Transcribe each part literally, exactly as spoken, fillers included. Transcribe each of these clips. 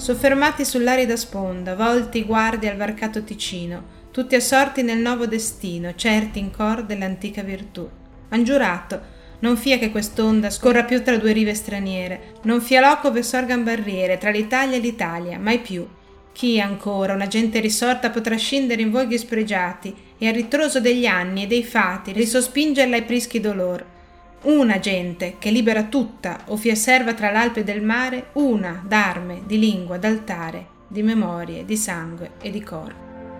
soffermati sull'arida sponda, volti guardi al varcato Ticino, tutti assorti nel nuovo destino, certi in cor dell'antica virtù. Han giurato, non fia che quest'onda scorra più tra due rive straniere, non fia loco ve sorgan barriere tra l'Italia e l'Italia, mai più. Chi ancora, una gente risorta, potrà scendere in voghi spregiati e a ritroso degli anni e dei fati risospingerla ai prischi dolor? Una gente che libera tutta o fia serva tra l'Alpe del mare, una d'arme, di lingua, d'altare, di memorie, di sangue e di cor.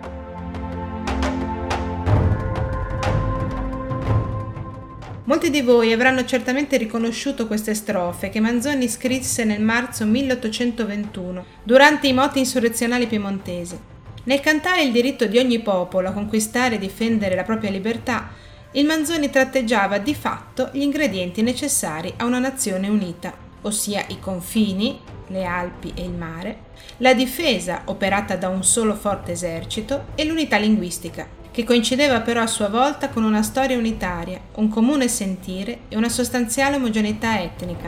Molti di voi avranno certamente riconosciuto queste strofe che Manzoni scrisse nel marzo milleottocentoventuno, durante i moti insurrezionali piemontesi. Nel cantare il diritto di ogni popolo a conquistare e difendere la propria libertà, il Manzoni tratteggiava di fatto gli ingredienti necessari a una nazione unita, ossia i confini, le Alpi e il mare, la difesa operata da un solo forte esercito e l'unità linguistica, che coincideva però a sua volta con una storia unitaria, un comune sentire e una sostanziale omogeneità etnica.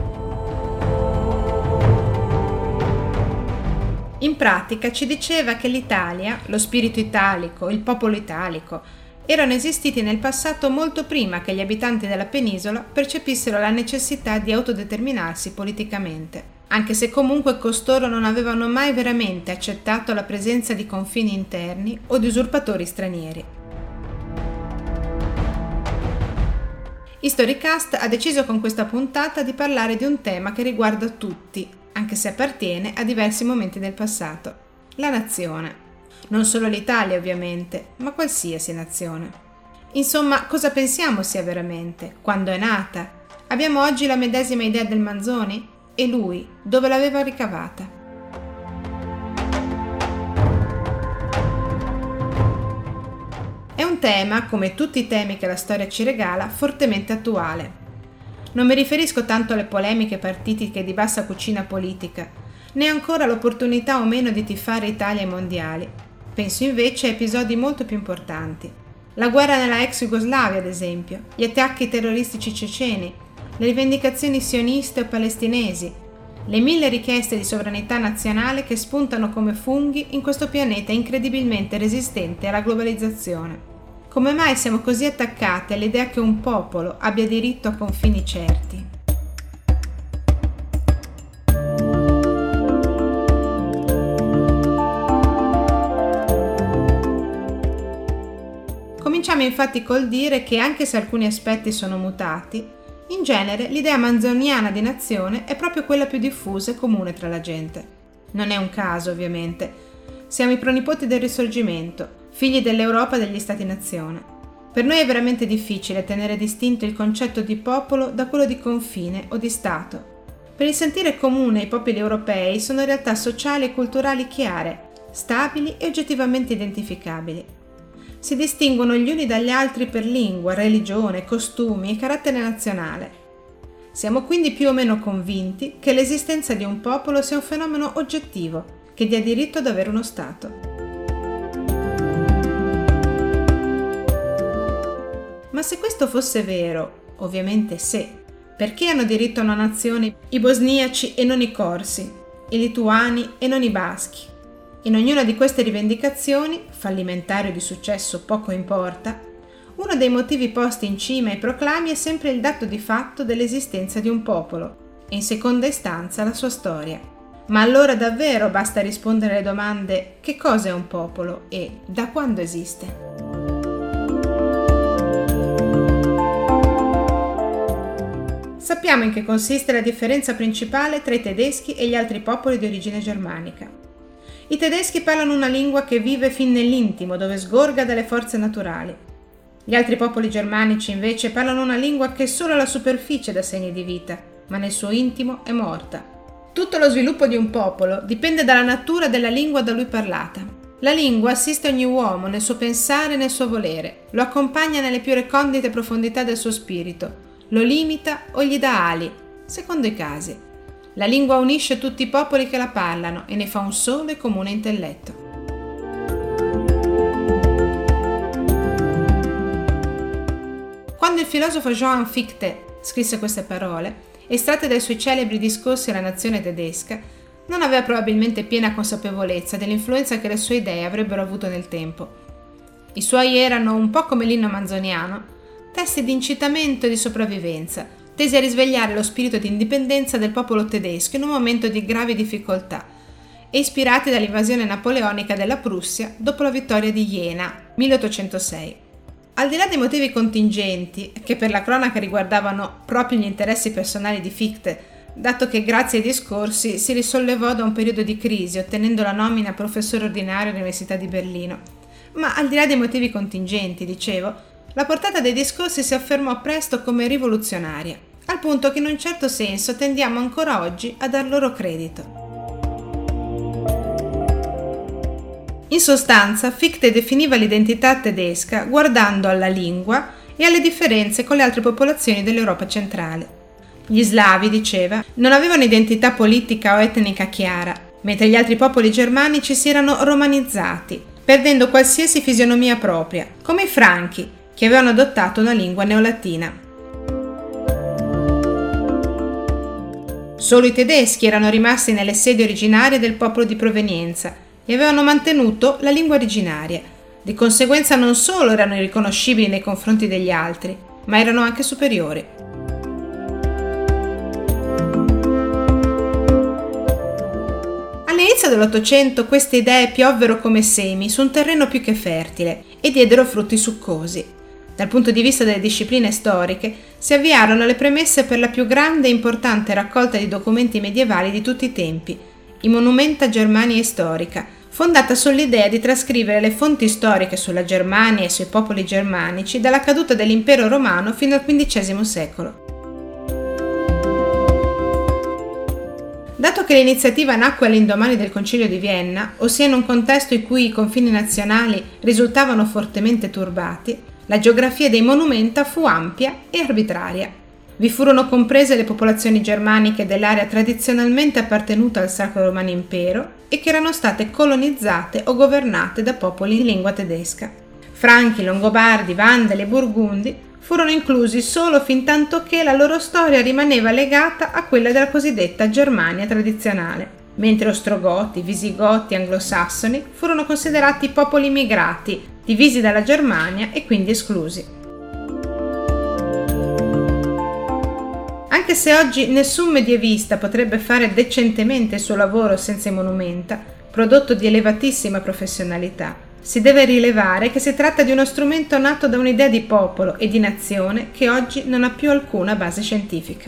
In pratica ci diceva che l'Italia, lo spirito italico, il popolo italico, erano esistiti nel passato molto prima che gli abitanti della penisola percepissero la necessità di autodeterminarsi politicamente, anche se comunque costoro non avevano mai veramente accettato la presenza di confini interni o di usurpatori stranieri. Historycast ha deciso con questa puntata di parlare di un tema che riguarda tutti, anche se appartiene a diversi momenti del passato: la nazione. Non solo l'Italia, ovviamente, ma qualsiasi nazione. Insomma, cosa pensiamo sia veramente? Quando è nata? Abbiamo oggi la medesima idea del Manzoni? E lui, dove l'aveva ricavata? È un tema, come tutti i temi che la storia ci regala, fortemente attuale. Non mi riferisco tanto alle polemiche partitiche di bassa cucina politica, né ancora all'opportunità o meno di tifare Italia ai mondiali. Penso invece a episodi molto più importanti. La guerra nella ex Jugoslavia, ad esempio, gli attacchi terroristici ceceni, le rivendicazioni sioniste o palestinesi, le mille richieste di sovranità nazionale che spuntano come funghi in questo pianeta incredibilmente resistente alla globalizzazione. Come mai siamo così attaccati all'idea che un popolo abbia diritto a confini certi? Cominciamo infatti col dire che anche se alcuni aspetti sono mutati, in genere l'idea manzoniana di nazione è proprio quella più diffusa e comune tra la gente. Non è un caso, ovviamente. Siamo i pronipoti del Risorgimento, figli dell'Europa degli Stati-nazione. Per noi è veramente difficile tenere distinto il concetto di popolo da quello di confine o di Stato. Per il sentire comune i popoli europei sono realtà sociali e culturali chiare, stabili e oggettivamente identificabili. Si distinguono gli uni dagli altri per lingua, religione, costumi e carattere nazionale. Siamo quindi più o meno convinti che l'esistenza di un popolo sia un fenomeno oggettivo, che dia diritto ad avere uno Stato. Ma se questo fosse vero, ovviamente se, perché hanno diritto a una nazione i bosniaci e non i corsi, i lituani e non i baschi? In ognuna di queste rivendicazioni, fallimentare o di successo poco importa, uno dei motivi posti in cima ai proclami è sempre il dato di fatto dell'esistenza di un popolo e in seconda istanza la sua storia. Ma allora davvero basta rispondere alle domande: che cosa è un popolo e da quando esiste? Sappiamo in che consiste la differenza principale tra i tedeschi e gli altri popoli di origine germanica. I tedeschi parlano una lingua che vive fin nell'intimo, dove sgorga dalle forze naturali. Gli altri popoli germanici invece parlano una lingua che solo alla superficie dà segni di vita, ma nel suo intimo è morta. Tutto lo sviluppo di un popolo dipende dalla natura della lingua da lui parlata. La lingua assiste ogni uomo nel suo pensare e nel suo volere, lo accompagna nelle più recondite profondità del suo spirito, lo limita o gli dà ali, secondo i casi. La lingua unisce tutti i popoli che la parlano e ne fa un solo e comune intelletto. Quando il filosofo Johann Fichte scrisse queste parole, estratte dai suoi celebri discorsi alla nazione tedesca, non aveva probabilmente piena consapevolezza dell'influenza che le sue idee avrebbero avuto nel tempo. I suoi erano, un po' come l'inno manzoniano, testi di incitamento e di sopravvivenza, tesi a risvegliare lo spirito di indipendenza del popolo tedesco in un momento di gravi difficoltà, e ispirati dall'invasione napoleonica della Prussia dopo la vittoria di Jena, milleottocentosei. Al di là dei motivi contingenti, che per la cronaca riguardavano proprio gli interessi personali di Fichte, dato che grazie ai discorsi si risollevò da un periodo di crisi, ottenendo la nomina professore ordinario all'Università di Berlino. Ma al di là dei motivi contingenti, dicevo, la portata dei discorsi si affermò presto come rivoluzionaria, al punto che in un certo senso tendiamo ancora oggi a dar loro credito. In sostanza, Fichte definiva l'identità tedesca guardando alla lingua e alle differenze con le altre popolazioni dell'Europa centrale. Gli slavi, diceva, non avevano identità politica o etnica chiara, mentre gli altri popoli germanici si erano romanizzati, perdendo qualsiasi fisionomia propria, come i franchi, che avevano adottato una lingua neolatina. Solo i tedeschi erano rimasti nelle sedi originarie del popolo di provenienza e avevano mantenuto la lingua originaria. Di conseguenza non solo erano irriconoscibili nei confronti degli altri, ma erano anche superiori. All'inizio dell'Ottocento queste idee piovvero come semi su un terreno più che fertile e diedero frutti succosi. Dal punto di vista delle discipline storiche si avviarono le premesse per la più grande e importante raccolta di documenti medievali di tutti i tempi, i Monumenta Germaniae Historica, fondata sull'idea di trascrivere le fonti storiche sulla Germania e sui popoli germanici dalla caduta dell'impero romano fino al quindicesimo secolo. Dato che l'iniziativa nacque all'indomani del Concilio di Vienna, ossia in un contesto in cui i confini nazionali risultavano fortemente turbati, la geografia dei monumenta fu ampia e arbitraria. Vi furono comprese le popolazioni germaniche dell'area tradizionalmente appartenuta al Sacro Romano Impero e che erano state colonizzate o governate da popoli in lingua tedesca. Franchi, Longobardi, Vandali e Burgundi furono inclusi solo fintanto che la loro storia rimaneva legata a quella della cosiddetta Germania tradizionale, mentre Ostrogoti, Visigoti e Anglosassoni furono considerati popoli migrati, divisi dalla Germania e quindi esclusi. Anche se oggi nessun medievista potrebbe fare decentemente il suo lavoro senza i monumenta, prodotto di elevatissima professionalità, si deve rilevare che si tratta di uno strumento nato da un'idea di popolo e di nazione che oggi non ha più alcuna base scientifica.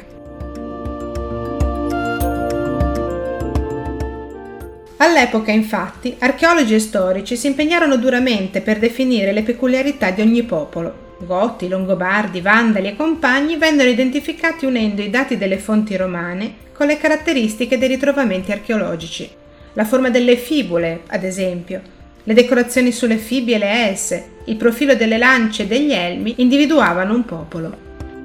All'epoca, infatti, archeologi e storici si impegnarono duramente per definire le peculiarità di ogni popolo. Goti, Longobardi, Vandali e compagni vennero identificati unendo i dati delle fonti romane con le caratteristiche dei ritrovamenti archeologici. La forma delle fibule, ad esempio, le decorazioni sulle fibbie e le esse, il profilo delle lance e degli elmi individuavano un popolo.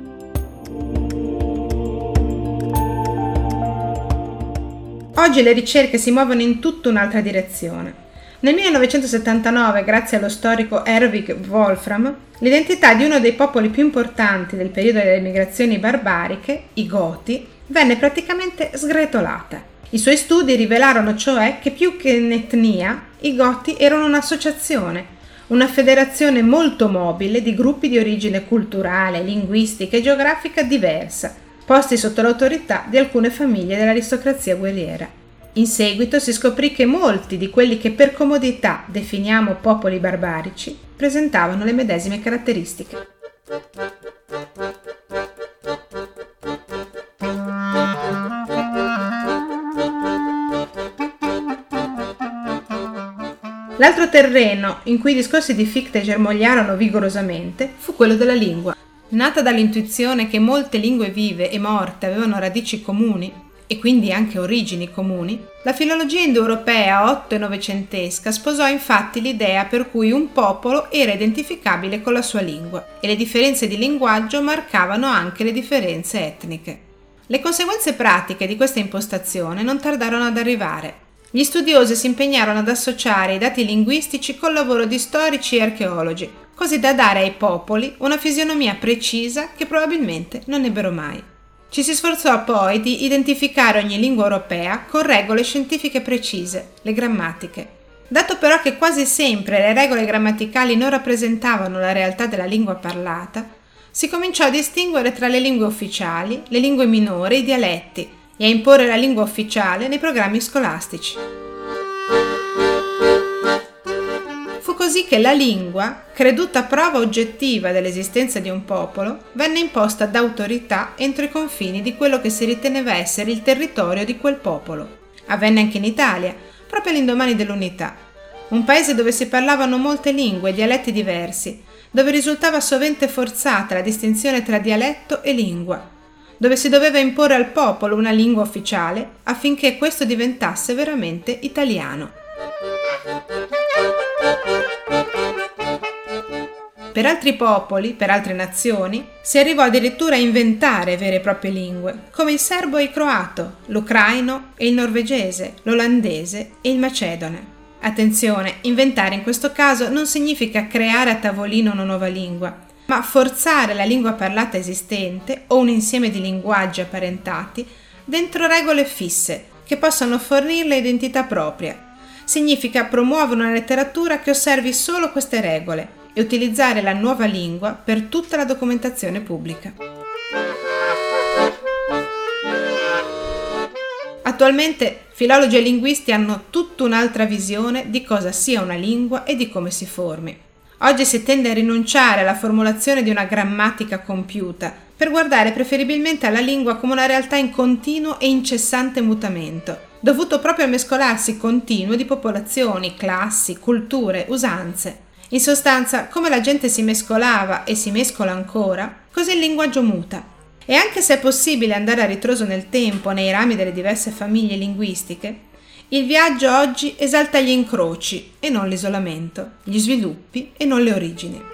Oggi le ricerche si muovono in tutta un'altra direzione. Nel millenovecentosettantanove, grazie allo storico Erwin Wolfram, l'identità di uno dei popoli più importanti del periodo delle migrazioni barbariche, i Goti, venne praticamente sgretolata. I suoi studi rivelarono cioè che più che un'etnia, i Goti erano un'associazione, una federazione molto mobile di gruppi di origine culturale, linguistica e geografica diversa, posti sotto l'autorità di alcune famiglie dell'aristocrazia guerriera. In seguito si scoprì che molti di quelli che per comodità definiamo popoli barbarici presentavano le medesime caratteristiche. L'altro terreno in cui i discorsi di Fichte germogliarono vigorosamente fu quello della lingua. Nata dall'intuizione che molte lingue vive e morte avevano radici comuni e quindi anche origini comuni, la filologia indoeuropea otto e novecentesca sposò infatti l'idea per cui un popolo era identificabile con la sua lingua e le differenze di linguaggio marcavano anche le differenze etniche. Le conseguenze pratiche di questa impostazione non tardarono ad arrivare. Gli studiosi si impegnarono ad associare i dati linguistici col lavoro di storici e archeologi, così da dare ai popoli una fisionomia precisa che probabilmente non ebbero mai. Ci si sforzò poi di identificare ogni lingua europea con regole scientifiche precise, le grammatiche. Dato però che quasi sempre le regole grammaticali non rappresentavano la realtà della lingua parlata, si cominciò a distinguere tra le lingue ufficiali, le lingue minori e i dialetti e a imporre la lingua ufficiale nei programmi scolastici. Fu così che la lingua, creduta prova oggettiva dell'esistenza di un popolo, venne imposta da autorità entro i confini di quello che si riteneva essere il territorio di quel popolo. Avvenne anche in Italia, proprio all'indomani dell'unità, un paese dove si parlavano molte lingue e dialetti diversi, dove risultava sovente forzata la distinzione tra dialetto e lingua, dove si doveva imporre al popolo una lingua ufficiale affinché questo diventasse veramente italiano. Per altri popoli, per altre nazioni, si arrivò addirittura a inventare vere e proprie lingue, come il serbo e il croato, l'ucraino e il norvegese, l'olandese e il macedone. Attenzione, inventare in questo caso non significa creare a tavolino una nuova lingua, ma forzare la lingua parlata esistente o un insieme di linguaggi apparentati dentro regole fisse che possano fornirle identità propria. Significa promuovere una letteratura che osservi solo queste regole e utilizzare la nuova lingua per tutta la documentazione pubblica. Attualmente filologi e linguisti hanno tutta un'altra visione di cosa sia una lingua e di come si formi. Oggi si tende a rinunciare alla formulazione di una grammatica compiuta per guardare preferibilmente alla lingua come una realtà in continuo e incessante mutamento, dovuto proprio al mescolarsi continuo di popolazioni, classi, culture, usanze. In sostanza, come la gente si mescolava e si mescola ancora, così il linguaggio muta. E anche se è possibile andare a ritroso nel tempo nei rami delle diverse famiglie linguistiche, il viaggio oggi esalta gli incroci e non l'isolamento, gli sviluppi e non le origini.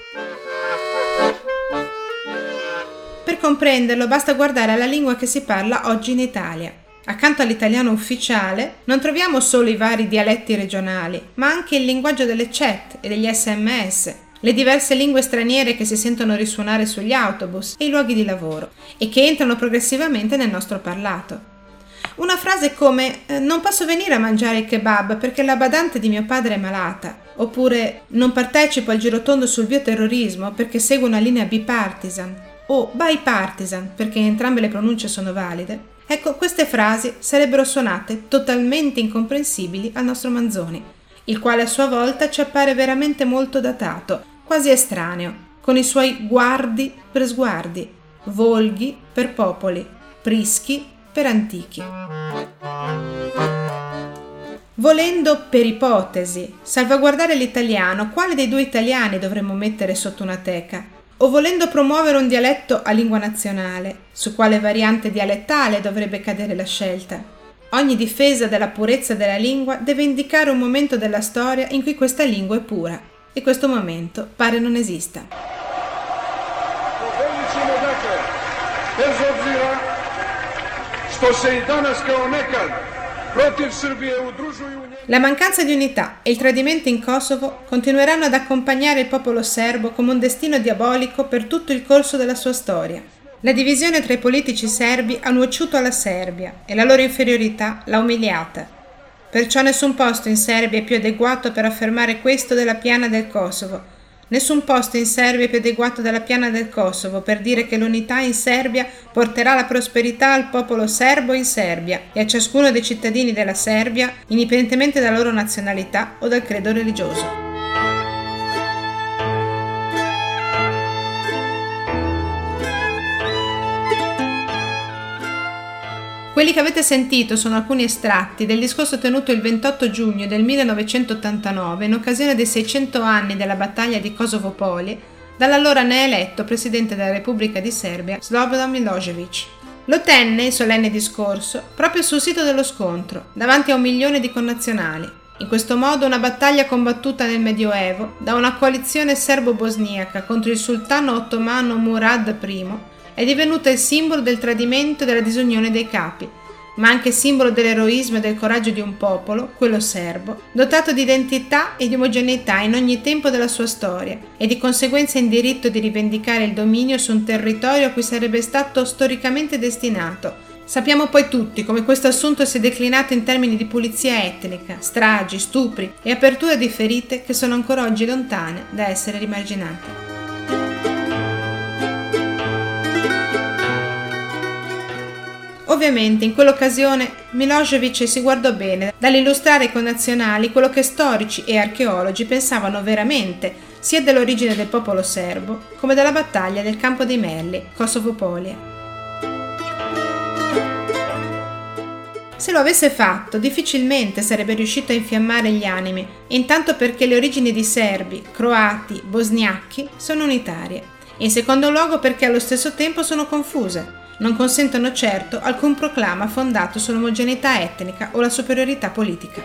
Per comprenderlo basta guardare alla lingua che si parla oggi in Italia. Accanto all'italiano ufficiale non troviamo solo i vari dialetti regionali, ma anche il linguaggio delle chat e degli sms, le diverse lingue straniere che si sentono risuonare sugli autobus e i luoghi di lavoro e che entrano progressivamente nel nostro parlato. Una frase come «non posso venire a mangiare il kebab perché la badante di mio padre è malata», oppure «non partecipo al girotondo sul bioterrorismo perché seguo una linea bipartisan», o bipartisan perché entrambe le pronunce sono valide. Ecco, queste frasi sarebbero suonate totalmente incomprensibili al nostro Manzoni, il quale a sua volta ci appare veramente molto datato, quasi estraneo, con i suoi guardi per sguardi, volghi per popoli, prischi per antichi. Volendo, per ipotesi, salvaguardare l'italiano, quale dei due italiani dovremmo mettere sotto una teca? O volendo promuovere un dialetto a lingua nazionale, su quale variante dialettale dovrebbe cadere la scelta? Ogni difesa della purezza della lingua deve indicare un momento della storia in cui questa lingua è pura, e questo momento pare non esista. La mancanza di unità e il tradimento in Kosovo continueranno ad accompagnare il popolo serbo come un destino diabolico per tutto il corso della sua storia. La divisione tra i politici serbi ha nuociuto alla Serbia e la loro inferiorità l'ha umiliata. Perciò nessun posto in Serbia è più adeguato per affermare questo della piana del Kosovo. Nessun posto in Serbia è più adeguato della piana del Kosovo per dire che l'unità in Serbia porterà la prosperità al popolo serbo in Serbia e a ciascuno dei cittadini della Serbia, indipendentemente dalla loro nazionalità o dal credo religioso. Quelli che avete sentito sono alcuni estratti del discorso tenuto il ventotto giugno del millenovecentottantanove in occasione dei seicento anni della battaglia di Kosovo Poli dall'allora neeletto presidente della Repubblica di Serbia Slobodan Milošević. Lo tenne il solenne discorso proprio sul sito dello scontro, davanti a un milione di connazionali. In questo modo una battaglia combattuta nel Medioevo da una coalizione serbo-bosniaca contro il sultano ottomano Murad I è divenuta il simbolo del tradimento e della disunione dei capi, ma anche simbolo dell'eroismo e del coraggio di un popolo, quello serbo, dotato di identità e di omogeneità in ogni tempo della sua storia e di conseguenza in diritto di rivendicare il dominio su un territorio a cui sarebbe stato storicamente destinato. Sappiamo poi tutti come questo assunto si è declinato in termini di pulizia etnica, stragi, stupri e apertura di ferite che sono ancora oggi lontane da essere rimarginate. Ovviamente in quell'occasione Milošević si guardò bene dall'illustrare ai connazionali quello che storici e archeologi pensavano veramente sia dell'origine del popolo serbo come della battaglia del Campo dei Merli, Kosovo Polje. Se lo avesse fatto, difficilmente sarebbe riuscito a infiammare gli animi, intanto perché le origini di serbi, croati, bosniachi sono unitarie, e in secondo luogo perché allo stesso tempo sono confuse. Non consentono certo alcun proclama fondato sull'omogeneità etnica o la superiorità politica.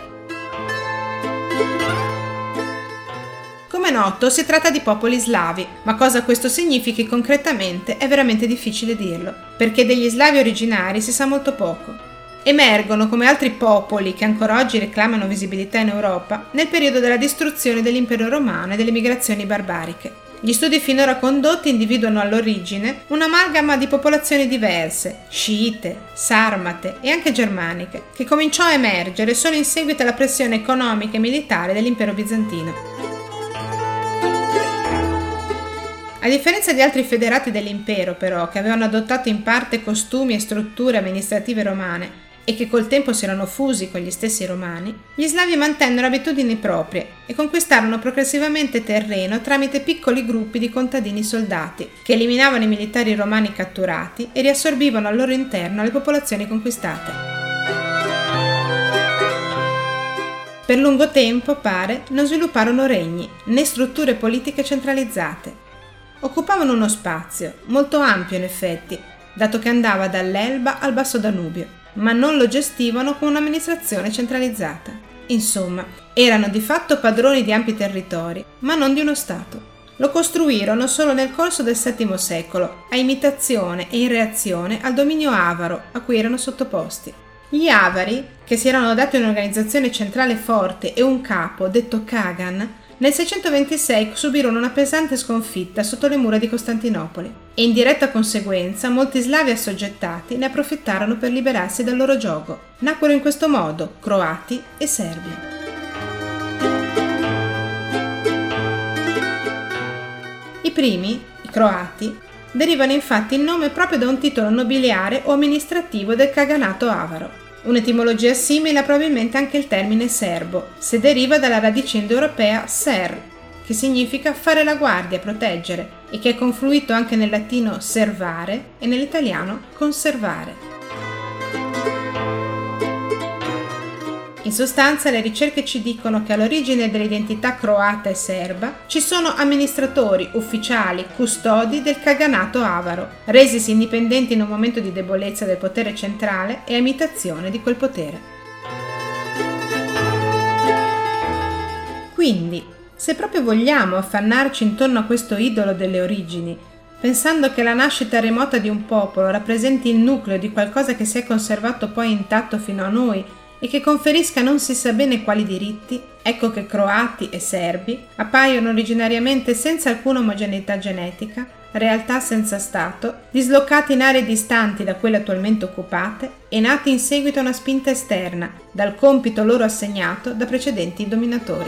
Come è noto, si tratta di popoli slavi, ma cosa questo significhi concretamente è veramente difficile dirlo, perché degli slavi originari si sa molto poco. Emergono come altri popoli che ancora oggi reclamano visibilità in Europa nel periodo della distruzione dell'impero romano e delle migrazioni barbariche. Gli studi finora condotti individuano all'origine un'amalgama di popolazioni diverse, sciite, sarmate e anche germaniche, che cominciò a emergere solo in seguito alla pressione economica e militare dell'impero bizantino. A differenza di altri federati dell'impero, però, che avevano adottato in parte costumi e strutture amministrative romane e che col tempo si erano fusi con gli stessi romani, gli slavi mantennero abitudini proprie e conquistarono progressivamente terreno tramite piccoli gruppi di contadini soldati che eliminavano i militari romani catturati e riassorbivano al loro interno le popolazioni conquistate. Per lungo tempo, pare, non svilupparono regni né strutture politiche centralizzate. Occupavano uno spazio, molto ampio in effetti, dato che andava dall'Elba al Basso Danubio, ma non lo gestivano con un'amministrazione centralizzata. Insomma, erano di fatto padroni di ampi territori, ma non di uno Stato. Lo costruirono solo nel corso del settimo secolo, a imitazione e in reazione al dominio avaro a cui erano sottoposti. Gli avari, che si erano dati un'organizzazione centrale forte e un capo, detto Kagan, nel seicentoventisei subirono una pesante sconfitta sotto le mura di Costantinopoli e in diretta conseguenza molti slavi assoggettati ne approfittarono per liberarsi dal loro giogo. Nacquero in questo modo croati e serbi. I primi, i croati, derivano infatti il nome proprio da un titolo nobiliare o amministrativo del Kaganato avaro. Un'etimologia simile ha probabilmente anche il termine serbo, se deriva dalla radice indoeuropea ser, che significa fare la guardia, proteggere, e che è confluito anche nel latino servare e nell'italiano conservare. In sostanza, le ricerche ci dicono che all'origine dell'identità croata e serba ci sono amministratori, ufficiali, custodi del Kaganato avaro, resisi indipendenti in un momento di debolezza del potere centrale e a imitazione di quel potere. Quindi, se proprio vogliamo affannarci intorno a questo idolo delle origini, pensando che la nascita remota di un popolo rappresenti il nucleo di qualcosa che si è conservato poi intatto fino a noi, e che conferisca non si sa bene quali diritti, ecco che croati e serbi appaiono originariamente senza alcuna omogeneità genetica, realtà senza Stato, dislocati in aree distanti da quelle attualmente occupate e nati in seguito a una spinta esterna, dal compito loro assegnato da precedenti dominatori.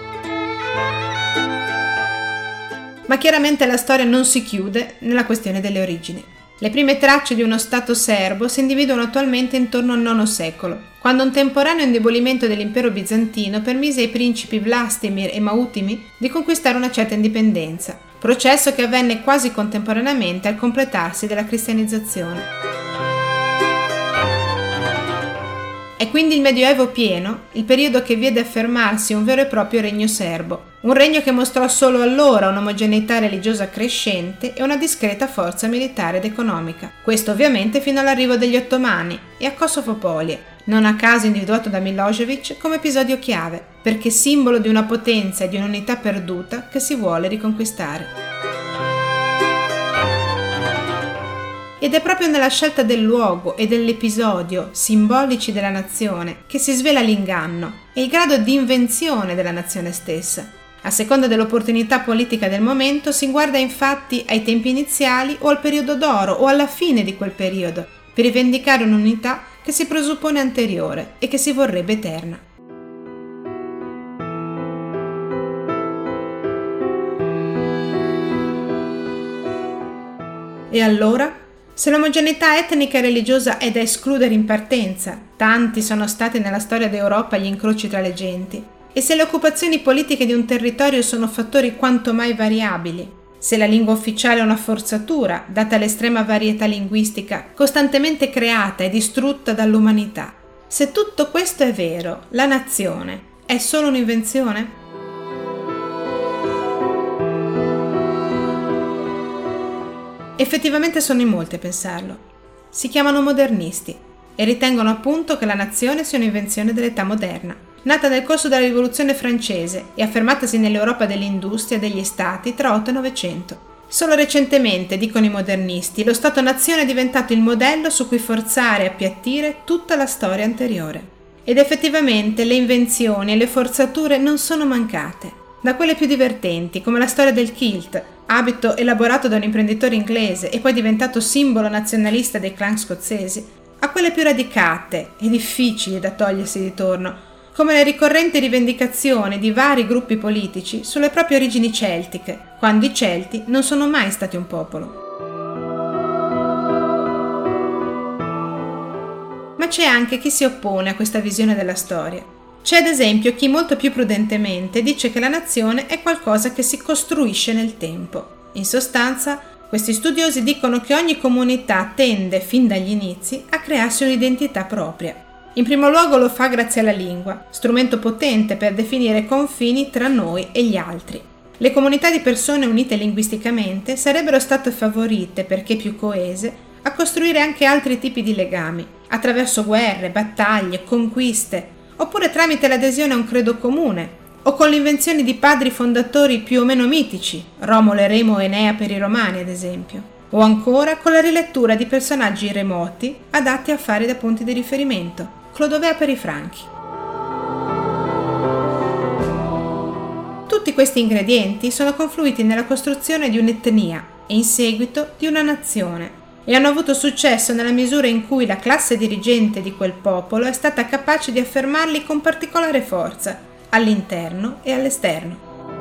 Ma chiaramente la storia non si chiude nella questione delle origini. Le prime tracce di uno Stato serbo si individuano attualmente intorno al nono secolo, quando un temporaneo indebolimento dell'impero bizantino permise ai principi Vlastimir e Mautimi di conquistare una certa indipendenza, processo che avvenne quasi contemporaneamente al completarsi della cristianizzazione. È quindi il Medioevo pieno, il periodo che vide affermarsi un vero e proprio regno serbo, un regno che mostrò solo allora un'omogeneità religiosa crescente e una discreta forza militare ed economica. Questo ovviamente fino all'arrivo degli Ottomani e a Kosovo Polje, non a caso individuato da Milošević come episodio chiave, perché simbolo di una potenza e di un'unità perduta che si vuole riconquistare. Ed è proprio nella scelta del luogo e dell'episodio, simbolici della nazione, che si svela l'inganno e il grado di invenzione della nazione stessa. A seconda dell'opportunità politica del momento si guarda infatti ai tempi iniziali o al periodo d'oro o alla fine di quel periodo, per rivendicare un'unità che si presuppone anteriore e che si vorrebbe eterna. E allora? Se l'omogeneità etnica e religiosa è da escludere in partenza, tanti sono stati nella storia d'Europa gli incroci tra le genti, e se le occupazioni politiche di un territorio sono fattori quanto mai variabili, se la lingua ufficiale è una forzatura, data l'estrema varietà linguistica costantemente creata e distrutta dall'umanità, se tutto questo è vero, la nazione è solo un'invenzione? Effettivamente sono in molti a pensarlo. Si chiamano modernisti e ritengono appunto che la nazione sia un'invenzione dell'età moderna, nata nel corso della rivoluzione francese e affermatasi nell'Europa dell'industria e degli stati tra otto e novecento. Solo recentemente, dicono i modernisti, lo Stato-nazione è diventato il modello su cui forzare e appiattire tutta la storia anteriore. Ed effettivamente le invenzioni e le forzature non sono mancate. Da quelle più divertenti, come la storia del kilt, abito elaborato da un imprenditore inglese e poi diventato simbolo nazionalista dei clan scozzesi, a quelle più radicate e difficili da togliersi di torno, come le ricorrenti rivendicazioni di vari gruppi politici sulle proprie origini celtiche, quando i Celti non sono mai stati un popolo. Ma c'è anche chi si oppone a questa visione della storia. C'è ad esempio chi molto più prudentemente dice che la nazione è qualcosa che si costruisce nel tempo. In sostanza, questi studiosi dicono che ogni comunità tende, fin dagli inizi, a crearsi un'identità propria. In primo luogo lo fa grazie alla lingua, strumento potente per definire confini tra noi e gli altri. Le comunità di persone unite linguisticamente sarebbero state favorite, perché più coese, a costruire anche altri tipi di legami, attraverso guerre, battaglie, conquiste, oppure tramite l'adesione a un credo comune, o con l'invenzione di padri fondatori più o meno mitici, Romolo e Remo o Enea per i Romani ad esempio, o ancora con la rilettura di personaggi remoti adatti a fare da punti di riferimento, Clodovea per i Franchi. Tutti questi ingredienti sono confluiti nella costruzione di un'etnia e in seguito di una nazione, e hanno avuto successo nella misura in cui la classe dirigente di quel popolo è stata capace di affermarli con particolare forza, all'interno e all'esterno.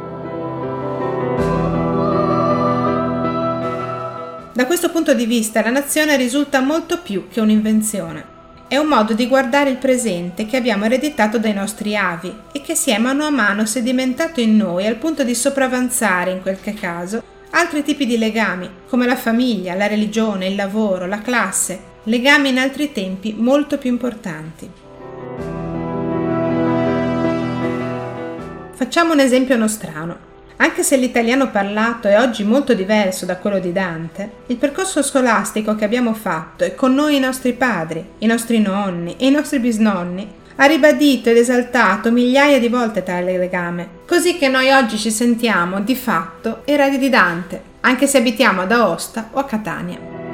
Da questo punto di vista la nazione risulta molto più che un'invenzione. È un modo di guardare il presente che abbiamo ereditato dai nostri avi e che si è mano a mano sedimentato in noi al punto di sopravanzare, in qualche caso, altri tipi di legami, come la famiglia, la religione, il lavoro, la classe, legami in altri tempi molto più importanti. Facciamo un esempio nostrano. Anche se l'italiano parlato è oggi molto diverso da quello di Dante, il percorso scolastico che abbiamo fatto e con noi i nostri padri, i nostri nonni e i nostri bisnonni ha ribadito ed esaltato migliaia di volte tale legame, così che noi oggi ci sentiamo di fatto eredi di Dante, anche se abitiamo ad Aosta o a Catania.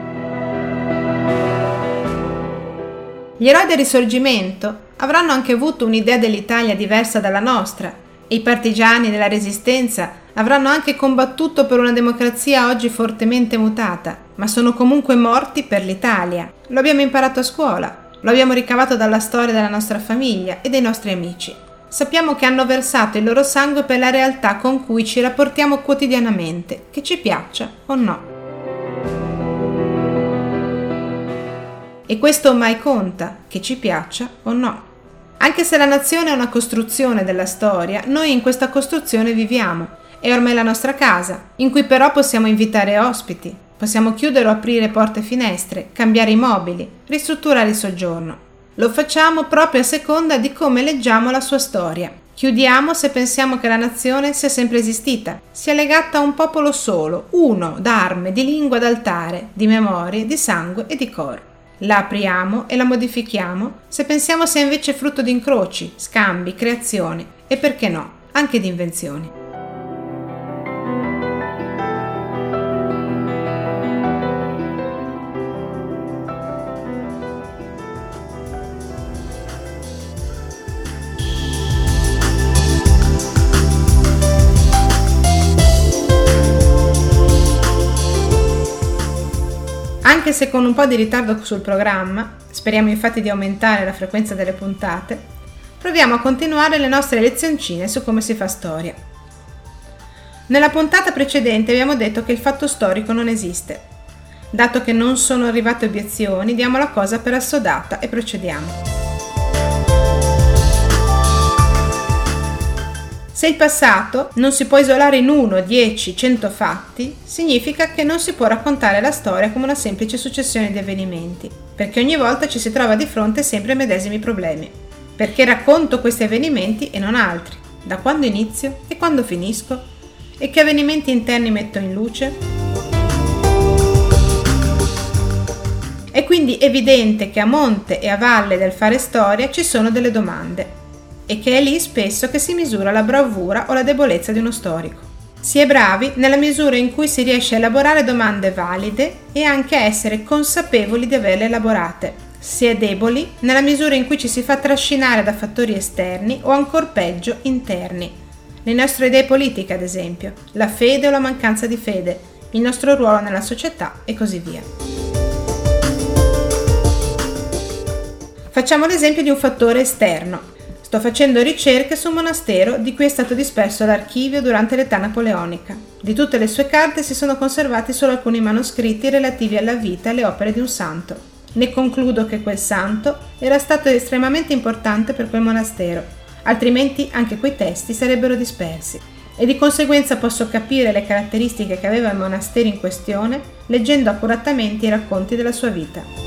Gli eroi del Risorgimento avranno anche avuto un'idea dell'Italia diversa dalla nostra, e i partigiani della Resistenza avranno anche combattuto per una democrazia oggi fortemente mutata, ma sono comunque morti per l'Italia. Lo abbiamo imparato a scuola. Lo abbiamo ricavato dalla storia della nostra famiglia e dei nostri amici. Sappiamo che hanno versato il loro sangue per la realtà con cui ci rapportiamo quotidianamente, che ci piaccia o no. E questo mai conta, che ci piaccia o no. Anche se la nazione è una costruzione della storia, noi in questa costruzione viviamo. È ormai la nostra casa, in cui però possiamo invitare ospiti. Possiamo chiudere o aprire porte e finestre, cambiare i mobili, ristrutturare il soggiorno. Lo facciamo proprio a seconda di come leggiamo la sua storia. Chiudiamo se pensiamo che la nazione sia sempre esistita, sia legata a un popolo solo, uno, d'arme, di lingua, d'altare, di memorie, di sangue e di cor. La apriamo e la modifichiamo se pensiamo sia invece frutto di incroci, scambi, creazioni e, perché no, anche di invenzioni. Anche se con un po' di ritardo sul programma, speriamo infatti di aumentare la frequenza delle puntate, proviamo a continuare le nostre lezioncine su come si fa storia. Nella puntata precedente abbiamo detto che il fatto storico non esiste. Dato che non sono arrivate obiezioni, diamo la cosa per assodata e procediamo. Se il passato non si può isolare in uno, dieci, cento fatti, significa che non si può raccontare la storia come una semplice successione di avvenimenti, perché ogni volta ci si trova di fronte sempre ai medesimi problemi. Perché racconto questi avvenimenti e non altri? Da quando inizio e quando finisco? E che avvenimenti interni metto in luce? È quindi evidente che a monte e a valle del fare storia ci sono delle domande, e che è lì spesso che si misura la bravura o la debolezza di uno storico. Si è bravi nella misura in cui si riesce a elaborare domande valide e anche a essere consapevoli di averle elaborate. Si è deboli nella misura in cui ci si fa trascinare da fattori esterni o ancor peggio interni. Le nostre idee politiche, ad esempio, la fede o la mancanza di fede, il nostro ruolo nella società e così via. Facciamo l'esempio di un fattore esterno. Sto facendo ricerche su un monastero di cui è stato disperso l'archivio durante l'età napoleonica. Di tutte le sue carte si sono conservati solo alcuni manoscritti relativi alla vita e alle opere di un santo. Ne concludo che quel santo era stato estremamente importante per quel monastero, altrimenti anche quei testi sarebbero dispersi. E di conseguenza posso capire le caratteristiche che aveva il monastero in questione leggendo accuratamente i racconti della sua vita.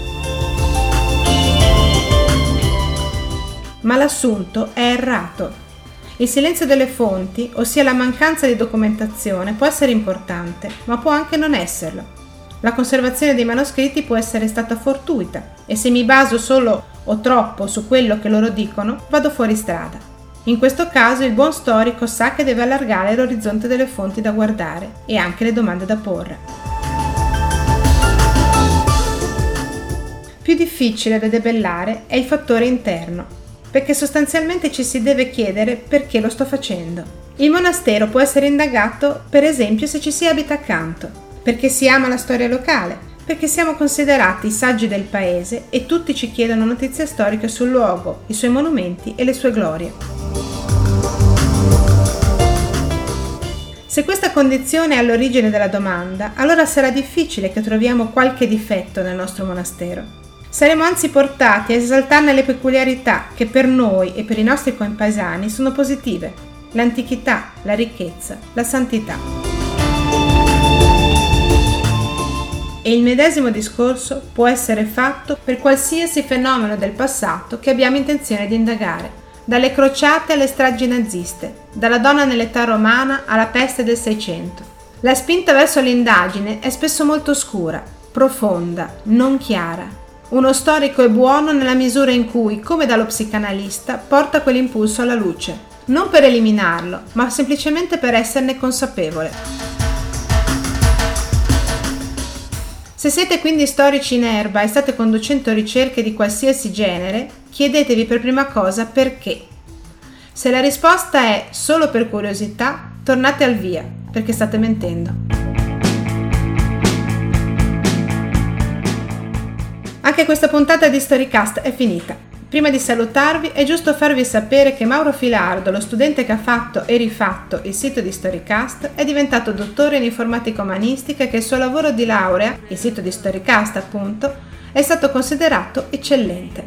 Ma l'assunto è errato. Il silenzio delle fonti, ossia la mancanza di documentazione, può essere importante, ma può anche non esserlo. La conservazione dei manoscritti può essere stata fortuita, e se mi baso solo o troppo su quello che loro dicono, vado fuori strada. In questo caso il buon storico sa che deve allargare l'orizzonte delle fonti da guardare e anche le domande da porre. Più difficile da debellare è il fattore interno, perché sostanzialmente ci si deve chiedere perché lo sto facendo. Il monastero può essere indagato, per esempio, se ci si abita accanto, perché si ama la storia locale, perché siamo considerati i saggi del paese e tutti ci chiedono notizie storiche sul luogo, i suoi monumenti e le sue glorie. Se questa condizione è all'origine della domanda, allora sarà difficile che troviamo qualche difetto nel nostro monastero. Saremo anzi portati a esaltarne le peculiarità che per noi e per i nostri compaesani sono positive: l'antichità, la ricchezza, la santità. E il medesimo discorso può essere fatto per qualsiasi fenomeno del passato che abbiamo intenzione di indagare, dalle crociate alle stragi naziste, dalla donna nell'età romana alla peste del Seicento. La spinta verso l'indagine è spesso molto scura, profonda, non chiara. Uno storico è buono nella misura in cui, come dallo psicanalista, porta quell'impulso alla luce, non per eliminarlo, ma semplicemente per esserne consapevole. Se siete quindi storici in erba e state conducendo ricerche di qualsiasi genere, chiedetevi per prima cosa perché. Se la risposta è solo per curiosità, tornate al via, perché state mentendo. Anche questa puntata di Storycast è finita. Prima di salutarvi è giusto farvi sapere che Mauro Filardo, lo studente che ha fatto e rifatto il sito di Storycast, è diventato dottore in informatica umanistica e che il suo lavoro di laurea, il sito di Storycast appunto, è stato considerato eccellente.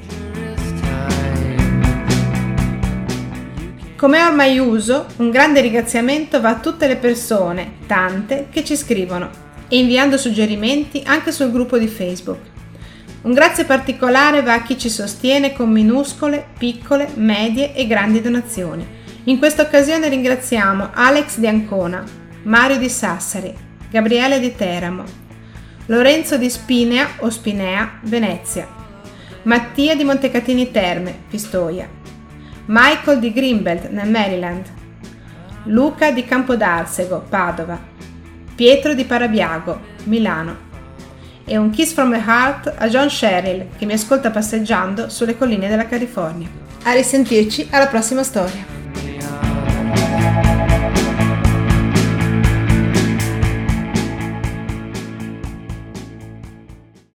Come è ormai uso, un grande ringraziamento va a tutte le persone, tante, che ci scrivono e inviando suggerimenti anche sul gruppo di Facebook. Un grazie particolare va a chi ci sostiene con minuscole, piccole, medie e grandi donazioni. In questa occasione ringraziamo Alex di Ancona, Mario di Sassari, Gabriele di Teramo, Lorenzo di Spinea o Spinea, Venezia, Mattia di Montecatini Terme, Pistoia, Michael di Greenbelt nel Maryland, Luca di Campodarsego, Padova, Pietro di Parabiago, Milano. E un kiss from the heart a John Sherrill che mi ascolta passeggiando sulle colline della California. A risentirci alla prossima storia.